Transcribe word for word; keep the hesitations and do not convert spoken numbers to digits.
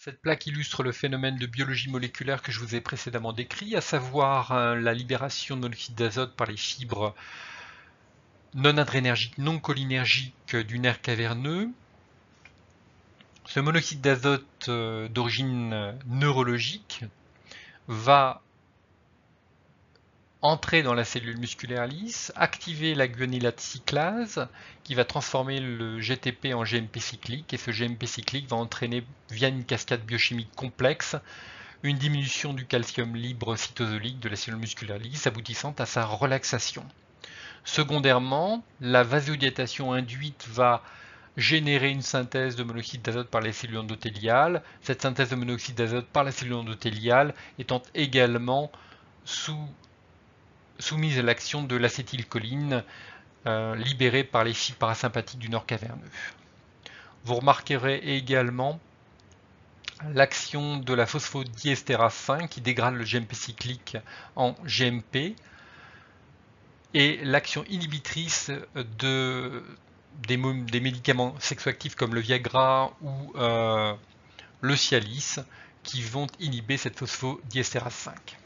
Cette plaque illustre le phénomène de biologie moléculaire que je vous ai précédemment décrit, à savoir euh, la libération de monoxyde d'azote par les fibres non adrénergiques, non cholinergiques du nerf caverneux. Ce monoxyde d'azote euh, d'origine neurologique va entrer dans la cellule musculaire lisse, activer la guanylate cyclase qui va transformer le G T P en G M P cyclique, et ce G M P cyclique va entraîner via une cascade biochimique complexe une diminution du calcium libre cytosolique de la cellule musculaire lisse aboutissant à sa relaxation. Secondairement, la vasodilatation induite va générer une synthèse de monoxyde d'azote par les cellules endothéliales, cette synthèse de monoxyde d'azote par la cellule endothéliale étant également sous soumise à l'action de l'acétylcholine euh, libérée par les fibres parasympathiques du nerf caverneux. Vous remarquerez également l'action de la phosphodiestérase cinq qui dégrade le G M P cyclique en G M P et l'action inhibitrice de, des, des médicaments sexoactifs comme le Viagra ou euh, le Cialis qui vont inhiber cette phosphodiestérase cinq.